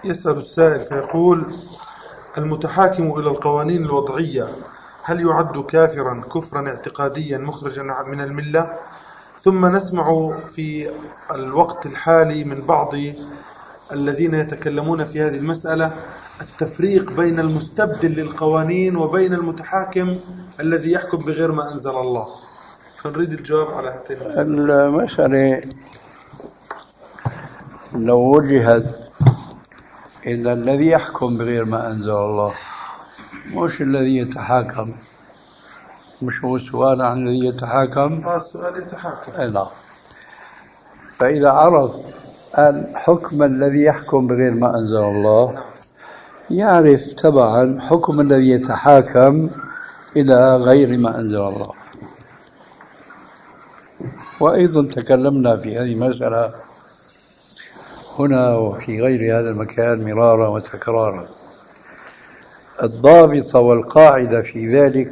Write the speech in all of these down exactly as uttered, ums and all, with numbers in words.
يسأل السائل فيقول: المتحاكم إلى القوانين الوضعية هل يعد كافرا كفرا اعتقاديا مخرجا من الملة؟ ثم نسمع في الوقت الحالي من بعض الذين يتكلمون في هذه المسألة التفريق بين المستبدل للقوانين وبين المتحاكم الذي يحكم بغير ما أنزل الله، فنريد الجواب على هاتين المسألة. المسألة لو وجهت إلى الذي يحكم بغير ما أنزل الله مش الذي يتحاكم، مش هو السؤال عن الذي يتحاكم؟ آه السؤال يتحاكم. لا، فإذا عرف الحكم الذي يحكم بغير ما أنزل الله يعرف تبعا حكم الذي يتحاكم إلى غير ما أنزل الله. وأيضا تكلمنا في هذه المسألة هنا وفي غير هذا المكان مرارا وتكرارا. الضابط والقاعدة في ذلك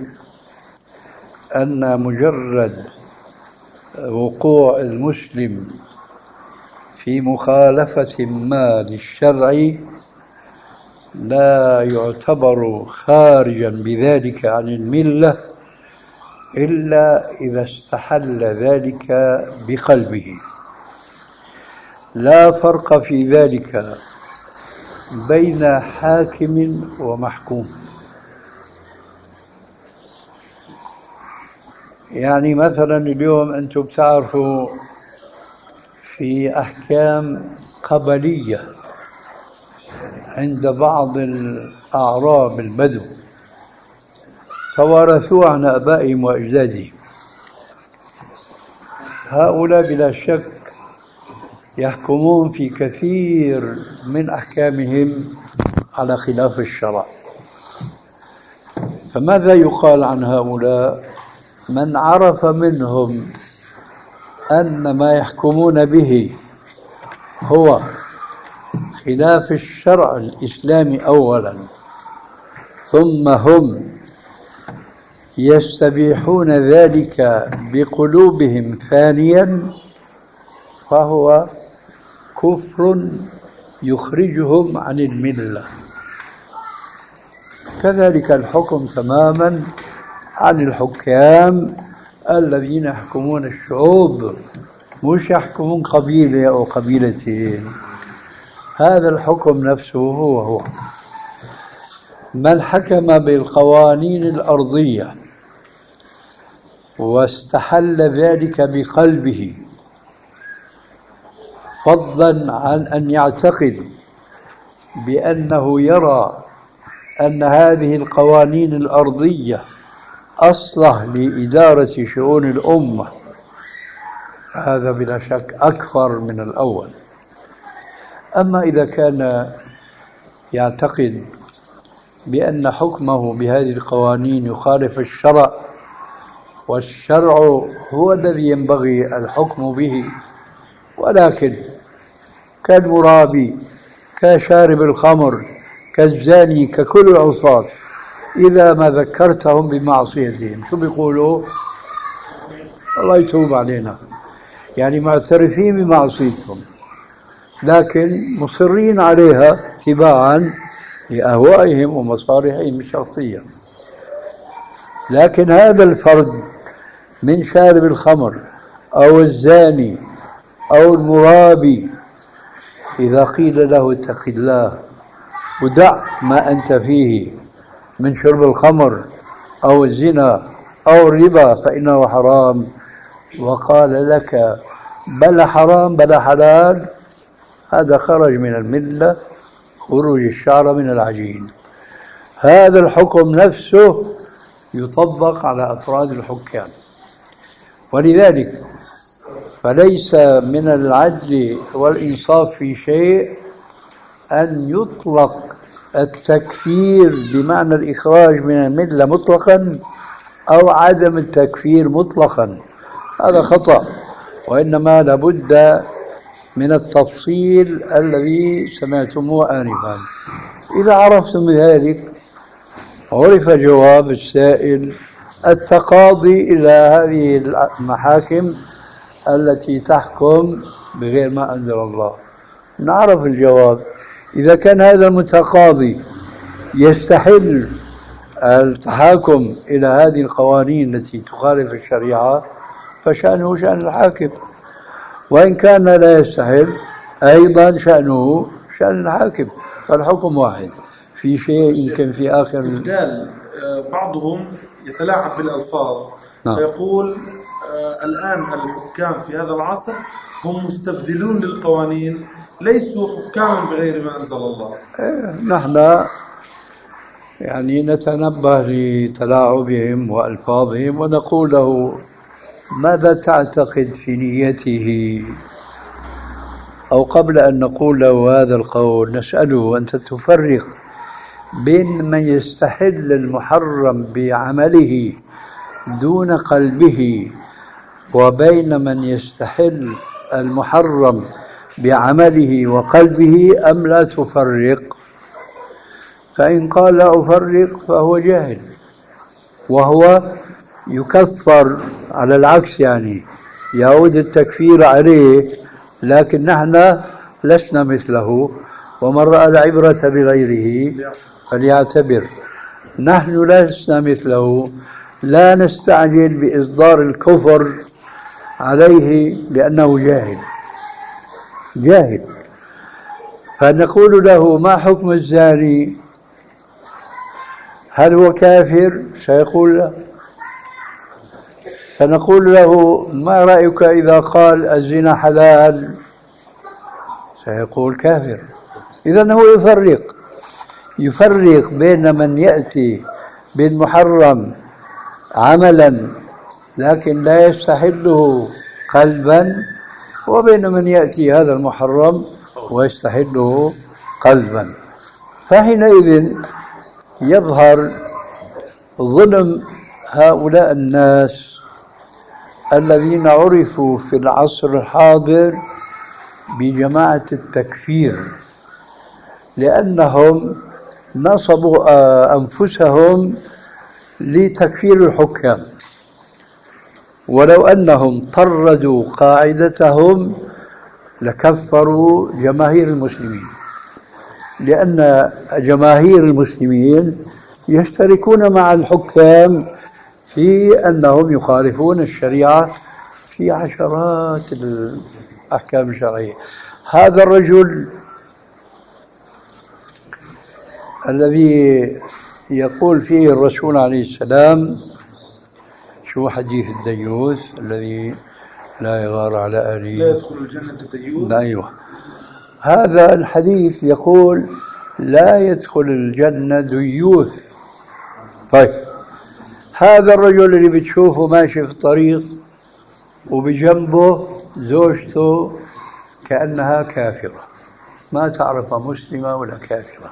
أن مجرد وقوع المسلم في مخالفة ما للشرع لا يعتبر خارجا بذلك عن الملة إلا إذا استحل ذلك بقلبه. لا فرق في ذلك بين حاكم ومحكوم. يعني مثلا اليوم أنتم بتعرفوا في أحكام قبلية عند بعض الأعراب البدو توارثوا عن آبائهم وأجدادهم، هؤلاء بلا شك يحكمون في كثير من أحكامهم على خلاف الشرع. فماذا يقال عن هؤلاء؟ من عرف منهم أن ما يحكمون به هو خلاف الشرع الإسلامي أولا، ثم هم يستبيحون ذلك بقلوبهم ثانيا، فهو كفر يخرجهم عن الملة. كذلك الحكم تماما عن الحكام الذين يحكمون الشعوب، مش يحكمون قبيلة أو قبيلتين. هذا الحكم نفسه هو هو من حكم بالقوانين الأرضية واستحل ذلك بقلبه، فضلا عن أن يعتقد بأنه يرى أن هذه القوانين الأرضية أصلح لإدارة شؤون الأمة، هذا بلا شك أكثر من الأول. أما إذا كان يعتقد بأن حكمه بهذه القوانين يخالف الشرع، والشرع هو الذي ينبغي الحكم به، ولكن كالمرابي كشارب الخمر كالزاني ككل العصاة إذا ما ذكرتهم بمعصيتهم شو بيقولوا؟ الله يتوب علينا، يعني معترفين بمعصيتهم لكن مصرين عليها تباعا لأهوائهم ومصالحهم الشخصية. لكن هذا الفرد من شارب الخمر أو الزاني أو المرابي إذا قيل له اتق الله ودع ما أنت فيه من شرب الخمر أو الزنا أو الربا فإنه حرام، وقال لك بلا حرام بلا حلال، هذا خرج من الملة خروج الشعر من العجين. هذا الحكم نفسه يطبق على أفراد الحكام، ولذلك فليس من العدل والإنصاف في شيء أن يطلق التكفير بمعنى الإخراج من الملة مطلقا أو عدم التكفير مطلقا، هذا خطأ. وإنما لابد من التفصيل الذي سمعتموه آنفا. إذا عرفتم ذلك عرف جواب السائل التقاضي إلى هذه المحاكم التي تحكم بغير ما أنزل الله. نعرف الجواب، إذا كان هذا المتقاضي يستحل التحاكم إلى هذه القوانين التي تخالف الشريعة فشأنه شأن الحاكم، وإن كان لا يستحل أيضا شأنه شأن الحاكم، فالحكم واحد. في شيء يمكن في آخر استبدال. بعضهم يتلاعب بالألفاظ. نعم. فيقول آه الآن الحكام في هذا العصر هم مستبدلون للقوانين، ليسوا حكاما بغير ما أنزل الله. إيه نحن يعني نتنبه لتلاعبهم وألفاظهم ونقول له ماذا تعتقد في نيته؟ أو قبل أن نقول له هذا القول نسأله أنت تفرق بين من يستحل المحرم بعمله دون قلبه وبين من يستحل المحرم بعمله وقلبه أم لا تفرق؟ فإن قال لا أفرق فهو جاهل، وهو يكفر على العكس، يعني يعود التكفير عليه، لكن نحن لسنا مثله، ومن رأى العبرة بغيره فليعتبر. نحن لسنا مثله، لا نستعجل بإصدار الكفر عليه لأنه جاهل جاهل فنقول له ما حكم الزاني؟ هل هو كافر؟ سيقول لا. فنقول له ما رأيك إذا قال الزنا حلال؟ سيقول كافر. إذن هو يفرق يفرق بين من يأتي بالمحرم عملا لكن لا يستحله قلبا، وبين من يأتي هذا المحرم ويستحله قلبا. فحينئذ يظهر ظلم هؤلاء الناس الذين عرفوا في العصر الحاضر بجماعة التكفير، لأنهم نصبوا أنفسهم لتكفير الحكام، ولو أنهم طردوا قاعدتهم لكفروا جماهير المسلمين، لأن جماهير المسلمين يشتركون مع الحكام في أنهم يخالفون الشريعة في عشرات الأحكام الشرعية. هذا الرجل الذي يقول فيه الرسول عليه السلام شو حديث الديوث الذي لا يغار على أهله لا يدخل الجنة الديوث. أيوه، هذا الحديث يقول لا يدخل الجنة ديوث. طيب هذا الرجل اللي بتشوفه ماشي في الطريق وبجنبه زوجته كأنها كافرة، ما تعرف مسلمة ولا كافرة،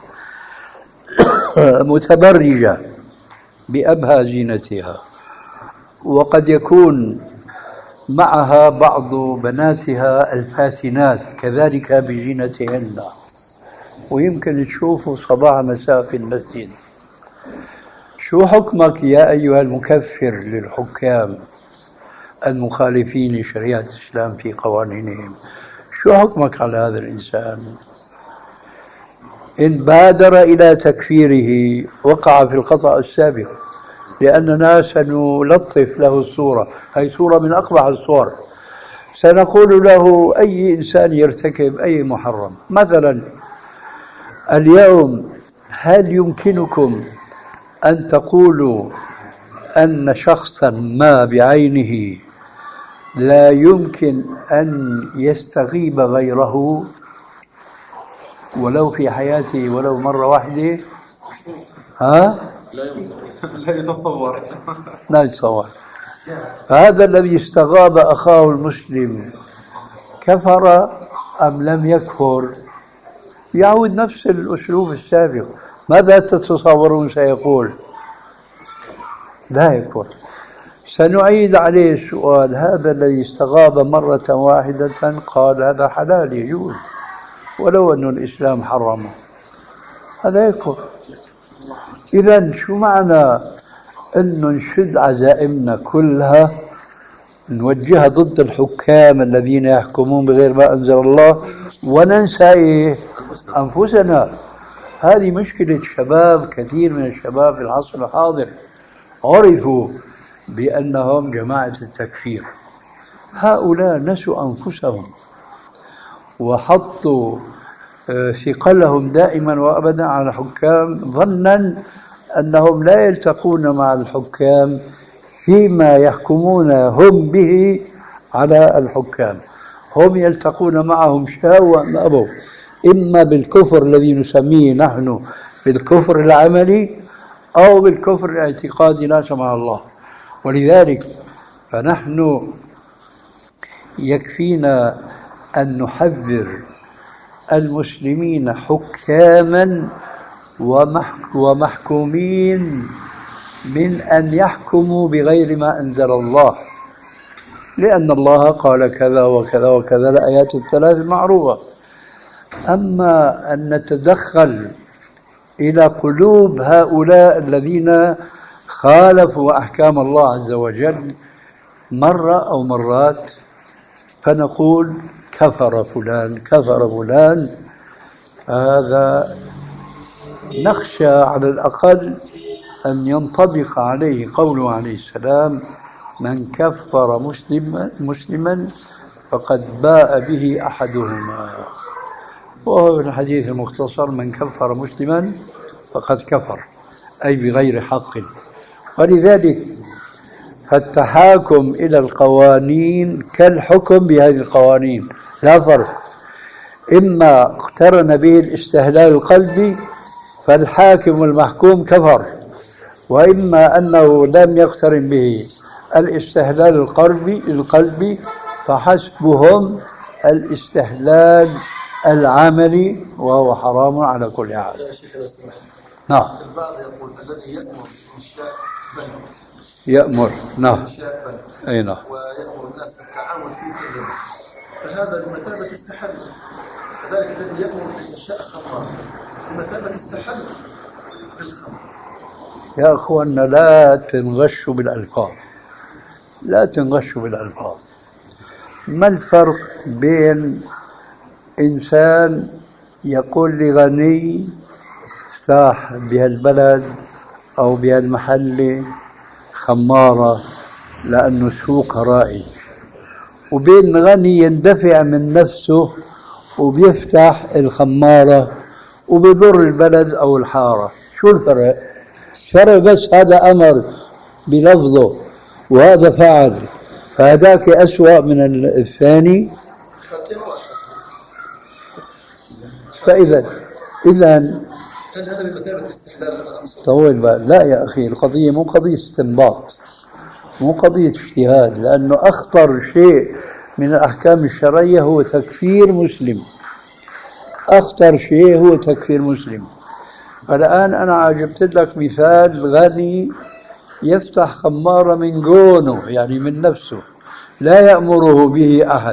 متبرجة بأبهى زينتها، وقد يكون معها بعض بناتها الفاتنات كذلك بزينتهن، ويمكن تشوفوا صباح مساء في المسجد. شو حكمك يا أيها المكفر للحكام المخالفين لشريعة الإسلام في قوانينهم؟ شو حكمك على هذا الإنسان؟ إن بادر إلى تكفيره وقع في الخطأ السابق، لأننا سنلطف له الصورة، هي صورة من أقبح الصور. سنقول له أي إنسان يرتكب أي محرم، مثلا اليوم هل يمكنكم أن تقولوا أن شخصا ما بعينه لا يمكن أن يستغيب غيره ولو في حياته ولو مرة واحدة؟ ها؟ لا يتصور لا يتصور. فهذا الذي استغاب أخاه المسلم كفر أم لم يكفر؟ يعود نفس الأسلوب السابق. ماذا تتصورون سيقول؟ لا يكفر. سنعيد عليه السؤال، هذا الذي استغاب مرة واحدة قال هذا حلال يجوز ولو أن الإسلام حرمه، هذا يكفر. إذن شو معنى أن نشد عزائمنا كلها نوجهها ضد الحكام الذين يحكمون بغير ما أنزل الله وننسى إيه؟ أنفسنا. هذه مشكلة شباب كثير من الشباب في العصر الحاضر، عرفوا بأنهم جماعة التكفير. هؤلاء نسوا أنفسهم وحطوا ثقلهم دائما وأبدا على الحكام، ظنا أنهم لا يلتقون مع الحكام فيما يحكمون هم به على الحكام. هم يلتقون معهم شاء وأم أبوا، إما بالكفر الذي نسميه نحن بالكفر العملي أو بالكفر الاعتقادي لا سمح الله. ولذلك فنحن يكفينا أن نحذر المسلمين حكاما ومحكومين من أن يحكموا بغير ما أنزل الله، لأن الله قال كذا وكذا وكذا، الآيات الثلاث المعروفة. أما أن نتدخل إلى قلوب هؤلاء الذين خالفوا أحكام الله عز وجل مرة أو مرات فنقول كفر فلان كفر فلان، هذا نخشى على الأقل أن ينطبق عليه قوله عليه السلام: من كفر مسلما مسلما فقد باء به أحدهما. وهو في الحديث المختصر: من كفر مسلما فقد كفر، أي بغير حق. ولذلك فالتحاكم إلى القوانين كالحكم بهذه القوانين، لا فرق. إما اقترن به الاستهلال القلبي فالحاكم والمحكوم كفر، وإما أنه لم يقترن به الاستهلال القلبي القلبي فحسبهم الاستهلال العملي، وهو حرام على كل حال. يا شيخ الاسماء، نعم. البعض يقول الذي يأمر إنشاء بنك يأمر، نعم، إنشاء بنك أي نعم، ويأمر الناس بالتعاون فيه كلهم، فهذا بمثابة استحل. كذلك الذي يأمر بإنشاء خمر بمثابة استحل بالخمر. يا أخوانا لا تنغشوا بالألفاظ، لا تنغشوا بالألفاظ. ما الفرق بين إنسان يقول لغني افتح بهالبلد أو بهالمحل خمارة لأنه سوق رائج، وبين غني يندفع من نفسه وبيفتح الخمارة وبيضر البلد أو الحارة؟ شو الفرق؟ فرق بس هذا أمر بلفظه وهذا فعل، فهذاك أسوأ من الثاني. فإذا إذا هل هذا بمثابة استحلال؟ طول بقى. لا يا أخي، القضية مو قضية استنباط، مو قضية اجتهاد، لأنه أخطر شيء من الأحكام الشرعية هو تكفير مسلم. أخطر شيء هو تكفير مسلم. الآن أنا عجبت لك مثال: غني يفتح خمارة من جونه، يعني من نفسه، لا يأمره به أحد،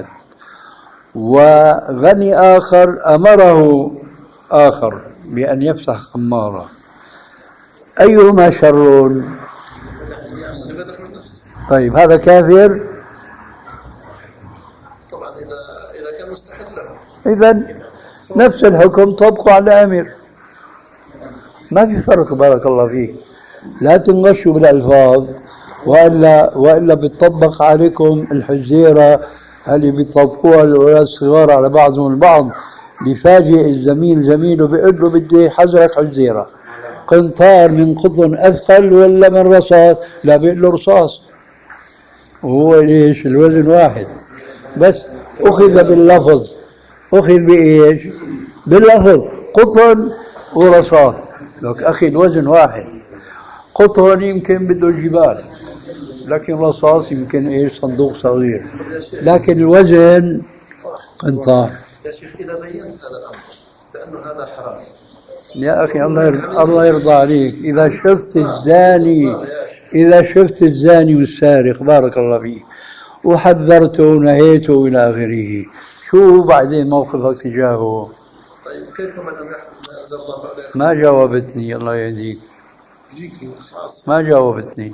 وغني آخر أمره آخر بأن يفتح خمارة، أيهما شر؟ طيب هذا كافر؟ طبعا إذا إذا كان مستحل له. إذن نفس الحكم طبقه على الأمير، ما في فرق. بارك الله فيك. لا تنغشوا بالألفاظ، وإلا وإلا بتطبق عليكم الحزيرة اللي بيطبقوها الأولاد الصغار على بعضهم البعض. بفاجئ الزميل زميله بيقول له بدي حذرك حزيرة، قنطار من قطن أثقل ولا من رصاص؟ لا، بيقول له رصاص، وهو ليش الوزن واحد، بس أخذ باللفظ. أخذ بإيش؟ باللفظ، قطن ورصاص. لك أخي الوزن واحد، قطن يمكن بده الجبال، لكن رصاص يمكن إيش صندوق صغير، لكن الوزن قنطار. يا شيخ إذا بينت هذا الأمر بأنه هذا حرام يا أخي الله يرضى, الله يرضى عليك، إذا شفت الزاني إذا شفت الزاني والسارق بارك الله فيك وحذرته ونهيته إلى آخره، شو بعدين موقفك تجاهه؟ طيب كيف من لم يحكم ما أنزل الله بعد؟ ما جاوبتني، الله يهديك، ما جاوبتني.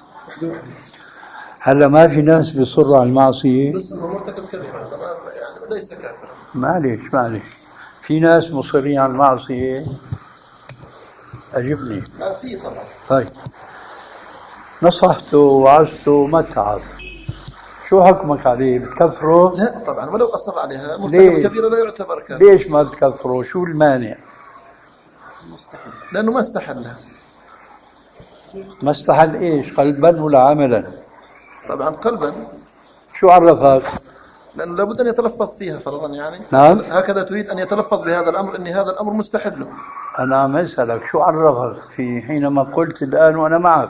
هلا ما في ناس بيصروا على المعصية، بس انه مرتكب كبيرة يعني ليس كافرا. معليش معليش في ناس مصرين على المعصية؟ أجبني. لا في طبعا. طيب نصحته وعظته ما تعب، شو حكمك عليه؟ بتكفره؟ لا طبعا ولو أصر عليها مرتكب كبيرة لا يعتبر كافر. ليش ما تكفره؟ شو المانع؟ لأنه ما استحلها. ما استحل ايش؟ قلبا ولا عملا؟ طبعا قلبا. شو عرفك؟ لأنه لابد أن يتلفظ فيها فرضا يعني. نعم. هكذا تريد أن يتلفظ بهذا الأمر أن هذا الأمر مستحل. أنا عم أسألك شو عرفك في حينما قلت الآن وأنا معك،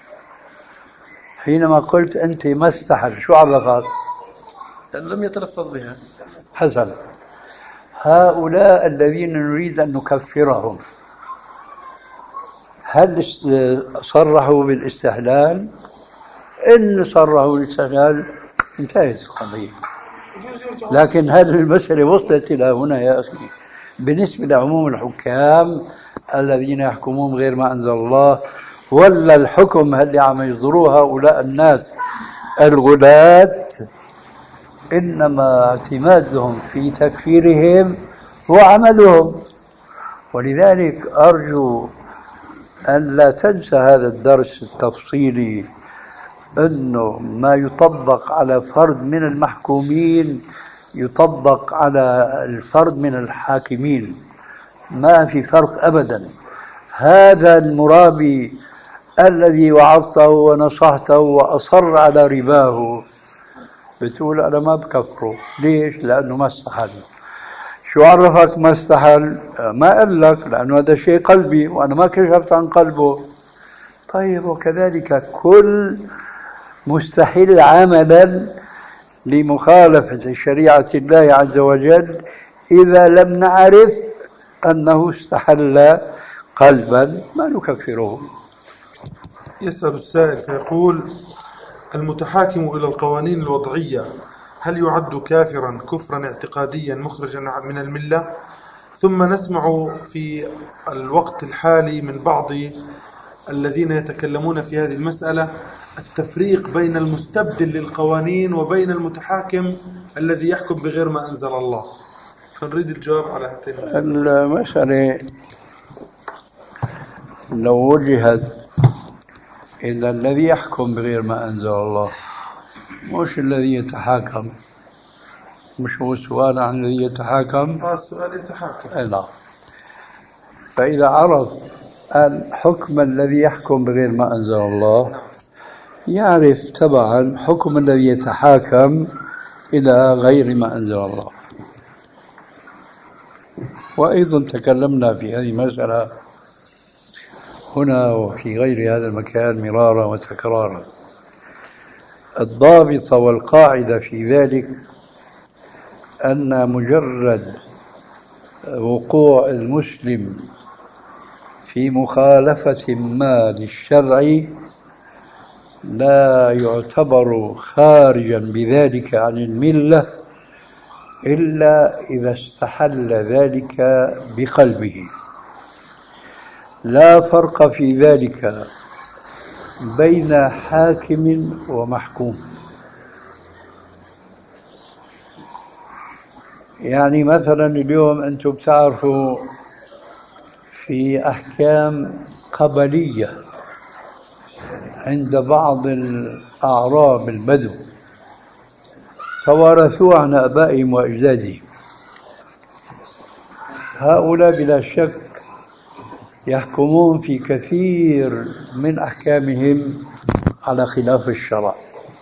حينما قلت أنت ما استحل شو عرفك؟ لأنه لم يتلفظ بها. حسن. هؤلاء الذين نريد أن نكفرهم هل صرحوا بالاستحلال؟ إن صرحوا بالاستحلال انتهت القضية. لكن هذه المسألة وصلت إلى هنا يا أخي بالنسبة لعموم الحكام الذين يحكمون غير ما أنزل الله، ولا الحكم اللي عم يصدروه هؤلاء الناس الغلاة إنما اعتمادهم في تكفيرهم هو عملهم. ولذلك أرجو أن لا تنسى هذا الدرس التفصيلي، أنه ما يطبق على فرد من المحكومين يطبق على الفرد من الحاكمين، ما في فرق أبدا. هذا المرابي الذي وعظته ونصحته وأصر على رباه بتقول أنا ما بكفره، ليش؟ لأنه ما استحل. شو عرفك ما استحل؟ ما قال لك، لأنه هذا شيء قلبي وأنا ما كشفت عن قلبه. طيب وكذلك كل مستحيل عملا لمخالفة شريعة الله عز وجل إذا لم نعرف أنه استحل قلبا ما نكفره. يسأل السائل فيقول: المتحاكم إلى القوانين الوضعية هل يعد كافرا كفرا اعتقاديا مخرجا من الملة؟ ثم نسمع في الوقت الحالي من بعض الذين يتكلمون في هذه المسألة التفريق بين المستبدل للقوانين وبين المتحاكم الذي يحكم بغير ما أنزل الله، فنريد الجواب على هاتين المسألة. المسألة لو وجهت إلا الذي يحكم بغير ما أنزل الله مش الذي يتحاكم، مش هو السؤال عن الذي يتحاكم؟ آه السؤال يتحاكم. لا. فإذا عرف الحكم الذي يحكم بغير ما أنزل الله يعرف تبعا حكم الذي يتحاكم إلى غير ما أنزل الله. وأيضا تكلمنا في هذه المسألة هنا وفي غير هذا المكان مرارا وتكرارا. الضابط والقاعدة في ذلك أن مجرد وقوع المسلم في مخالفة ما للشرع لا يعتبر خارجا بذلك عن الملة إلا إذا استحل ذلك بقلبه. لا فرق في ذلك بين حاكم ومحكوم. يعني مثلا اليوم أنتم بتعرفوا في أحكام قبلية عند بعض الأعراب البدو توارثوا عن آبائهم وأجدادهم، هؤلاء بلا شك يحكمون في كثير من أحكامهم على خلاف الشرع.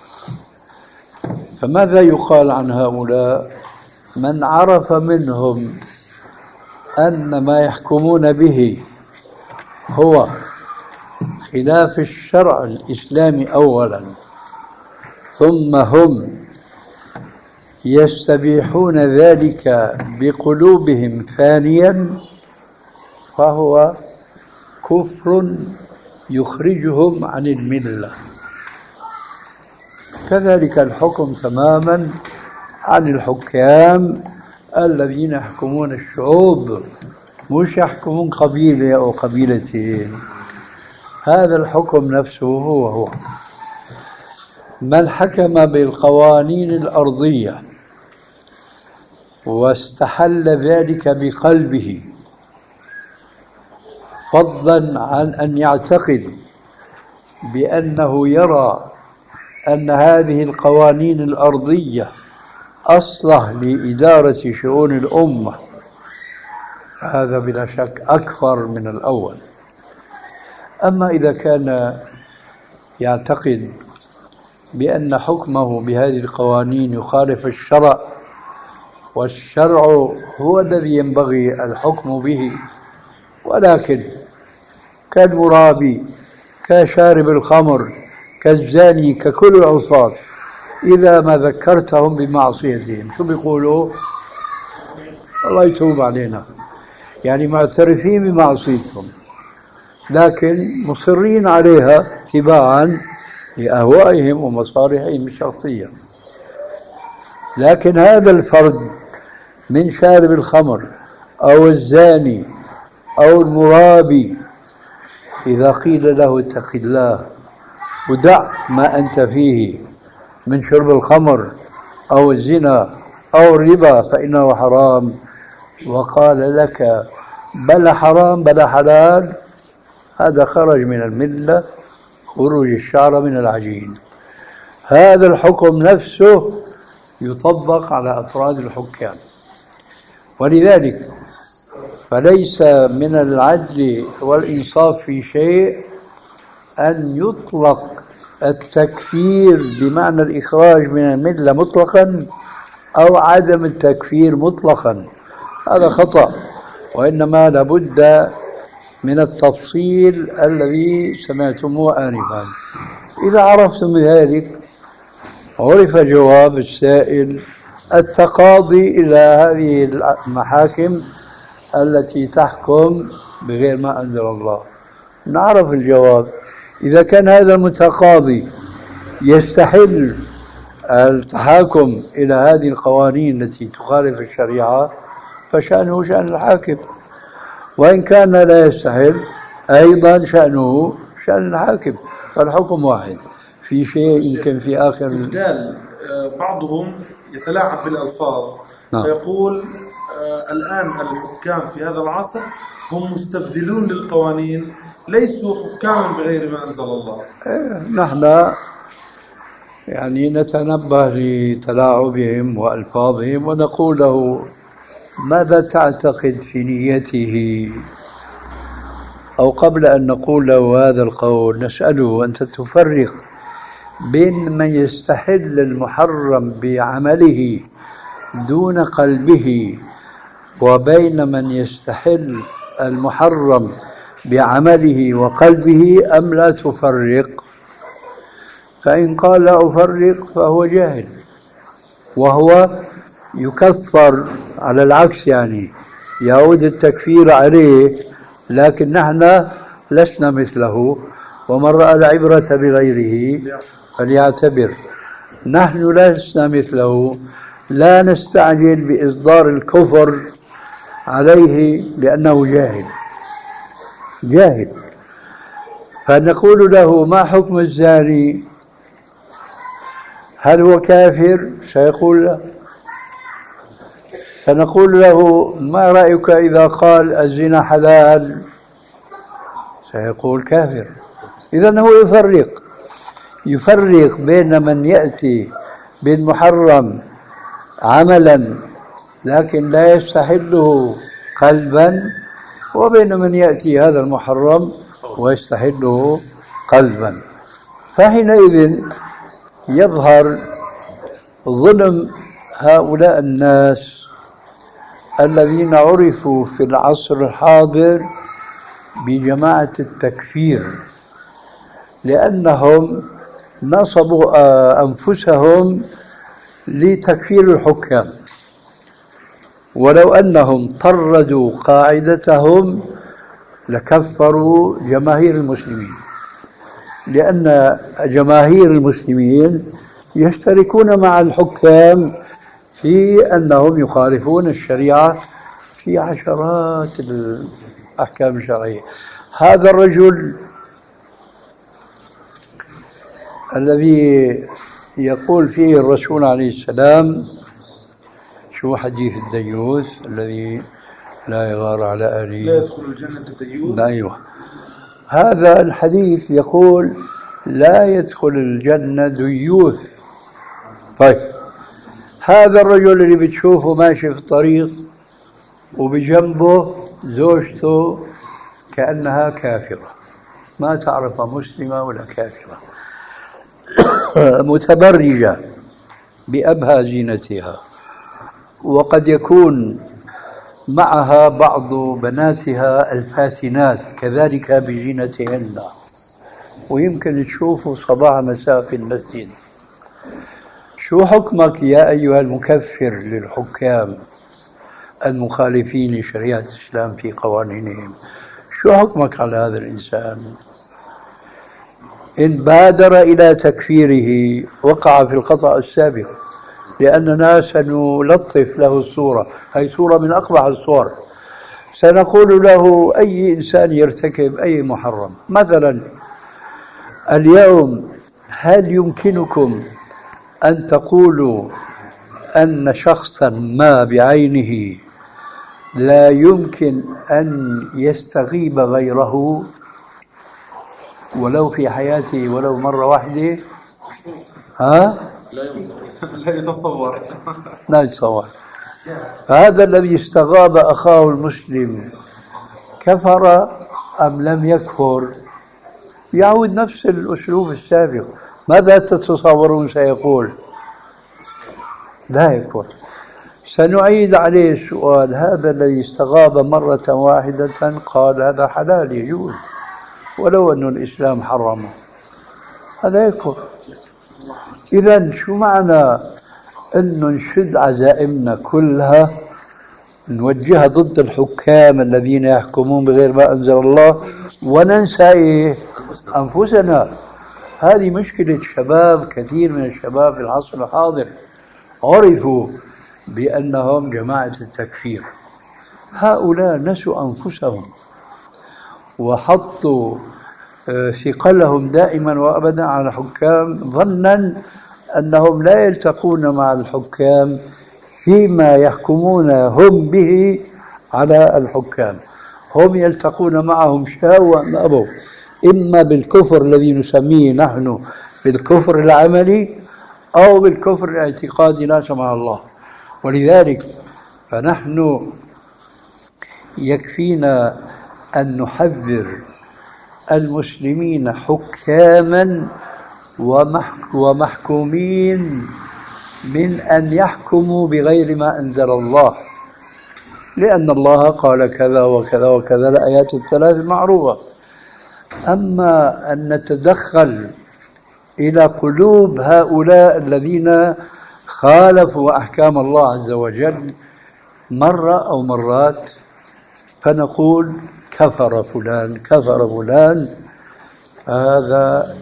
فماذا يقال عن هؤلاء؟ من عرف منهم أن ما يحكمون به هو خلاف الشرع الإسلامي أولا، ثم هم يستبيحون ذلك بقلوبهم ثانيا، فهو كفر يخرجهم عن الملة. كذلك الحكم تماما عن الحكام الذين يحكمون الشعوب، مش يحكمون قبيلة أو قبيلتين. هذا الحكم نفسه هو هو من حكم بالقوانين الأرضية واستحل ذلك بقلبه فضلا عن أن يعتقد بأنه يرى أن هذه القوانين الأرضية أصلح لإدارة شؤون الأمة، هذا بلا شك أكثر من الأول. أما إذا كان يعتقد بأن حكمه بهذه القوانين يخالف الشرع، والشرع هو الذي ينبغي الحكم به، ولكن كالمرابي كشارب الخمر كالزاني ككل العصاة إذا ما ذكرتهم بمعصيتهم شو بيقولوا؟ الله يتوب علينا، يعني معترفين بمعصيتهم لكن مصرين عليها تباعا لأهوائهم ومصالحهم الشخصية. لكن هذا الفرد من شارب الخمر أو الزاني أو المرابي إذا قيل له اتق الله ودع ما أنت فيه من شرب الخمر أو الزنا أو الربا فإنه حرام، وقال لك بلا حرام بلا حلال، هذا خرج من الملة خروج الشعر من العجين. هذا الحكم نفسه يطبق على أفراد الحكام، ولذلك فليس من العدل والإنصاف في شيء أن يطلق التكفير بمعنى الإخراج من الملة مطلقا أو عدم التكفير مطلقا، هذا خطأ، وإنما لابد من التفصيل الذي سمعتموه آنفا. إذا عرفتم ذلك عرف جواب السائل التقاضي إلى هذه المحاكم التي تحكم بغير ما أنزل الله. نعرف الجواب، إذا كان هذا المتقاضي يستحل التحاكم إلى هذه القوانين التي تخالف الشريعة فشأنه شأن الحاكم، وإن كان لا يستحل أيضا شأنه شأن الحاكم، فالحكم واحد. في شيء يمكن في آخر استبدال بعضهم يتلاعب بالألفاظ نعم. فيقول آه الآن الحكام في هذا العصر هم مستبدلون للقوانين، ليسوا حكاما بغير ما أنزل الله. إيه نحن يعني نتنبه لتلاعبهم وألفاظهم ونقول له ماذا تعتقد في نيته، أو قبل أن نقول له هذا القول نسأله أنت تفرق بين من يستحل المحرم بعمله دون قلبه وبين من يستحل المحرم بعمله وقلبه أم لا تفرق؟ فإن قال لا أفرق فهو جاهل، وهو يكفر على العكس، يعني يعود التكفير عليه، لكن نحن لسنا مثله، ومن رأى العبرة بغيره فليعتبر. نحن لسنا مثله، لا نستعجل بإصدار الكفر عليه لأنه جاهل جاهل فنقول له ما حكم الزاني؟ هل هو كافر؟ سيقول لا. فنقول له ما رأيك إذا قال الزنا حلال؟ سيقول كافر. إذن هو يفرق يفرق بين من يأتي بالمحرم عملا لكن لا يستحله قلبا، وبين من يأتي هذا المحرم ويستحله قلبا. فحينئذ يظهر ظلم هؤلاء الناس الذين عرفوا في العصر الحاضر بجماعة التكفير، لأنهم نصبوا أنفسهم لتكفير الحكام، ولو أنهم طردوا قاعدتهم لكفروا جماهير المسلمين، لأن جماهير المسلمين يشتركون مع الحكام في أنهم يخالفون الشريعة في عشرات الأحكام الشرعية. هذا الرجل الذي يقول فيه الرسول عليه السلام شو حديث الديوث الذي لا يغار على أهله لا يدخل الجنة الديوث؟ أيوه، هذا الحديث يقول لا يدخل الجنة ديوث. طيب، هذا الرجل اللي بتشوفه ماشي في الطريق وبجنبه زوجته كأنها كافرة، ما تعرف مسلمة ولا كافرة، متبرجة بأبهى زينتها، وقد يكون معها بعض بناتها الفاتنات كذلك بزينتهن، ويمكن تشوفوا صباح مساء في المسجد. شو حكمك يا أيها المكفر للحكام المخالفين لشريعة الإسلام في قوانينهم؟ شو حكمك على هذا الإنسان؟ إن بادر إلى تكفيره وقع في الخطأ السابق، لأننا سنلطف له الصورة، هي صورة من أقبح الصور. سنقول له أي إنسان يرتكب أي محرم، مثلا اليوم هل يمكنكم أن تقولوا أن شخصا ما بعينه لا يمكن أن يستغيب غيره ولو في حياته ولو مرة واحدة؟ ها؟ لا يمكن، لا يتصور لا يتصور. فهذا الذي استغاب أخاه المسلم كفر أم لم يكفر؟ يعود نفس الأسلوب السابق. ماذا تتصورون سيقول؟ لا يكفر. سنعيد عليه السؤال، هذا الذي استغاب مرة واحدة قال هذا حلال يجوز ولو أن الإسلام حرمه، هذا يكفر. إذن شو معنى أن نشد عزائمنا كلها نوجهها ضد الحكام الذين يحكمون بغير ما أنزل الله وننسى إيه؟ أنفسنا؟ هذه مشكلة شباب، كثير من الشباب في العصر الحاضر عرفوا بأنهم جماعة التكفير. هؤلاء نسوا أنفسهم وحطوا ثقلهم دائما وأبدا على الحكام، ظنا أنهم لا يلتقون مع الحكام فيما يحكمون هم به على الحكام، هم يلتقون معهم شاء وأم أبوا، إما بالكفر الذي نسميه نحن بالكفر العملي أو بالكفر الاعتقادي لا سمح الله. ولذلك فنحن يكفينا أن نحذر المسلمين حكاما ومحكومين من أن يحكموا بغير ما أنزل الله، لأن الله قال كذا وكذا وكذا، الآيات الثلاث المعروفة. أما أن نتدخل إلى قلوب هؤلاء الذين خالفوا أحكام الله عز وجل مرة أو مرات فنقول كفر فلان كفر فلان، هذا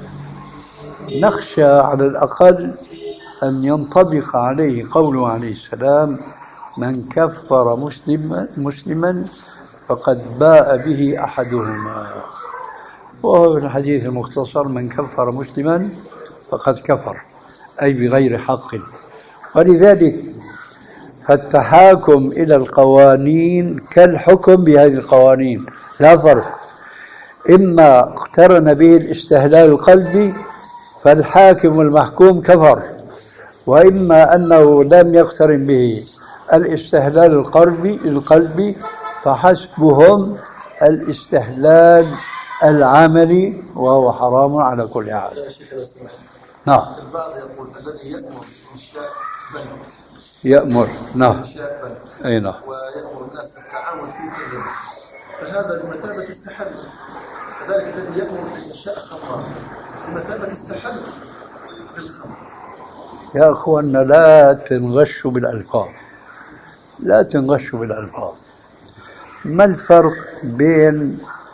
نخشى على الأقل أن ينطبق عليه قوله عليه السلام: من كفر مسلما مسلما فقد باء به أحدهما. وهو في الحديث المختصر: من كفر مسلما فقد كفر، أي بغير حق. ولذلك فالتحاكم إلى القوانين كالحكم بهذه القوانين، لا فرق. إما اقترن به الاستهلال القلبي فالحاكم المحكوم كفر، وإما أنه لم يقترن به الاستهلال القلبي القلبي فحسبهم الاستهلال العملي وهو حرام على كل حال. نعم. البعض يقول الذي يأمر إنشاء بنك يأمر نعم إنشاء بنك أي نعم ويأمر الناس بالتعاون فيه كلهم، فهذا بمثابة استحل. كذلك الذي يأمر بإنشاء خمر بمثابة استحل بالخمر. يا أخوانا لا تنغشوا بالألفاظ، لا تنغشوا بالألفاظ. ما الفرق بين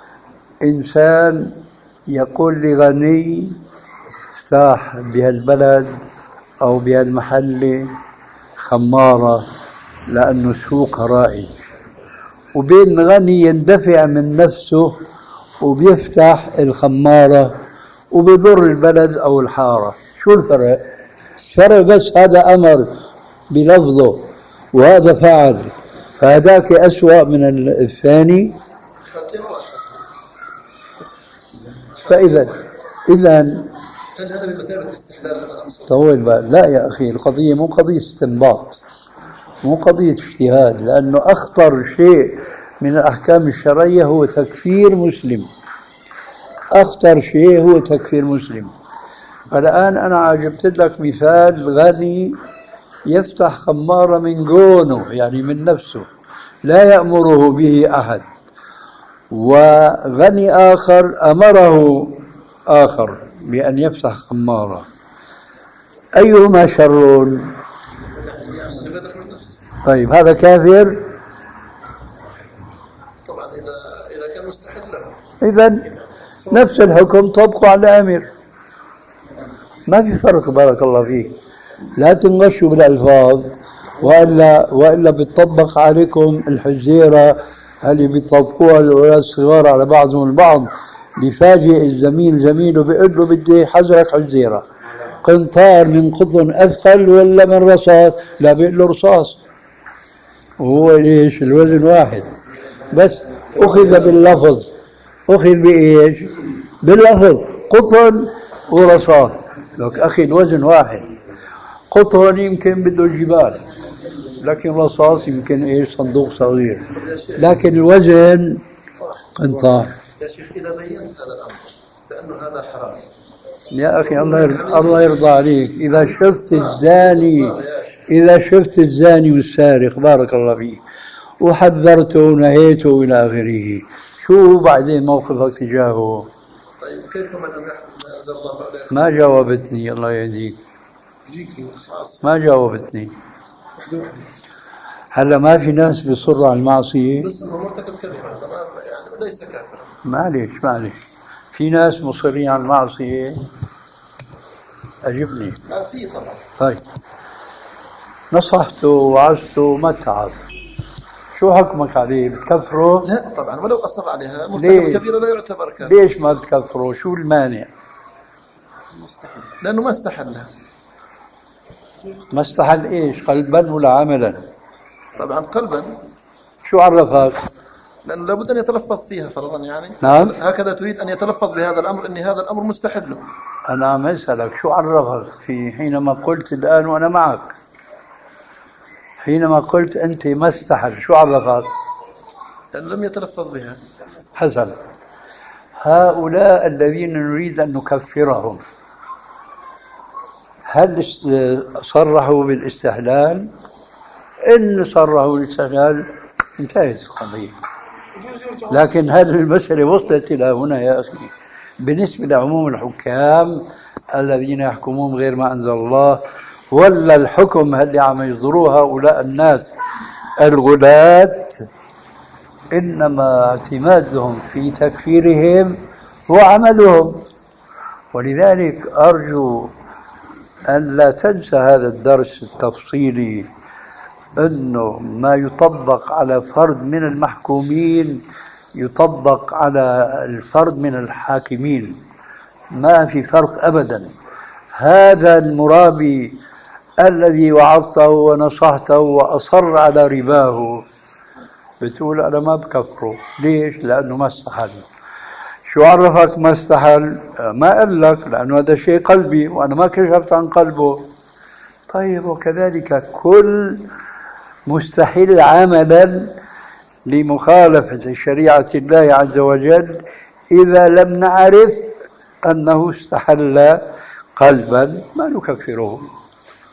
إنسان يقول لغني افتح بهالبلد أو بهالمحل خمارة لأنه سوق رائج، وبين غني يندفع من نفسه وبيفتح الخمارة وبيضر البلد أو الحارة؟ شو الفرق؟ فرق بس هذا أمر بلفظه وهذا فعل، فهذاك أسوأ من الثاني. فإذا إذا هل هذا بمثابة استحلال؟ طول بقى. لا يا أخي، القضية مو قضية استنباط، مو قضية اجتهاد، لأنه أخطر شيء من الأحكام الشرعية هو تكفير مسلم. أخطر شيء هو تكفير مسلم. الآن أنا عجبت لك مثال غني يفتح خمارة من جونه، يعني من نفسه، لا يأمره به أحد، وغني آخر أمره آخر بأن يفتح خمارة، أيهما شر؟ طيب هذا كافر؟ طبعا إذا إذا كان مستحلا. إذن نفس الحكم طبقه على الأمر، ما في فرق. بارك الله فيك، لا تنغشوا بالألفاظ، وإلا وإلا بتطبق عليكم الحزيرة اللي بيطبقوها الأولاد الصغار على بعضهم البعض. بفاجئ الزميل زميله بيقول له بدي حزرك حزيرة، قنطار من قطن أثقل ولا من رصاص؟ لا، بيقول له رصاص، وهو ليش الوزن واحد، بس أخذ باللفظ. أخذ بإيش؟ باللفظ، قطن ورصاص. لك أخي الوزن واحد، قطن يمكن بده الجبال، لكن رصاص يمكن إيش صندوق صغير، لكن الوزن قنطار. يا شيخ إذا بينت هذا الأمر بأنه هذا حرام يا أخي الله يرضى, الله يرضى عليك، إذا شفت الزاني إذا شفت الزاني والسارق بارك الله فيك وحذرته ونهيته إلى آخره، شو بعدين موقفك تجاهه؟ طيب كيف من أنزل الله؟ ما جاوبتني، الله يهديك، ما جاوبتني. هلا ما في ناس بيصروا على المعصية بس انه مرتكب كبيرة، يعني ليس كافرا. معلش معلش، في ناس مصرين على المعصية. أجبني. آه في طبعا. طيب نصحته وعظته ما تعب، شو حكمك عليه؟ بتكفره؟ لا طبعا، ولو أصر عليها مرتكب كبيرة لا يعتبر كافر. ليش ما بتكفره؟ شو المانع؟ لأنه ما استحلها. ما استحل إيش؟ قلبا ولا عملا؟ طبعا قلبا. شو عرفك؟ لأنه لابد أن يتلفظ فيها فرضا، يعني نعم؟ هكذا تريد أن يتلفظ بهذا الأمر، أن هذا الأمر مستحل. أنا عم أسألك شو عرفك في حينما قلت الآن وأنا معك، حينما قلت أنت ما استحل، شو عرفك؟ لأنه لم يتلفظ بها. حسن، هؤلاء الذين نريد أن نكفرهم هل صرحوا بالاستحلال؟ إن صرحوا بالاستحلال انتهت القضية. لكن هذه المسألة وصلت إلى هنا يا أخي بالنسبة لعموم الحكام الذين يحكمون غير ما أنزل الله، ولا الحكم اللي عم يصدروه هؤلاء الناس الغلاة إنما اعتمادهم في تكفيرهم هو عملهم. ولذلك أرجو أن لا تنسى هذا الدرس التفصيلي، أنه ما يطبق على فرد من المحكومين يطبق على الفرد من الحاكمين، ما في فرق أبدا. هذا المرابي الذي وعظته ونصحته وأصر على رباه بتقول أنا ما بكفره، ليش؟ لأنه ما استحل. شو عرفك ما استحل؟ ما قال لك، لأنه هذا شيء قلبي وأنا ما كشفت عن قلبه. طيب وكذلك كل مستحيل عملا لمخالفة شريعة الله عز وجل إذا لم نعرف أنه استحل قلبا ما نكفره.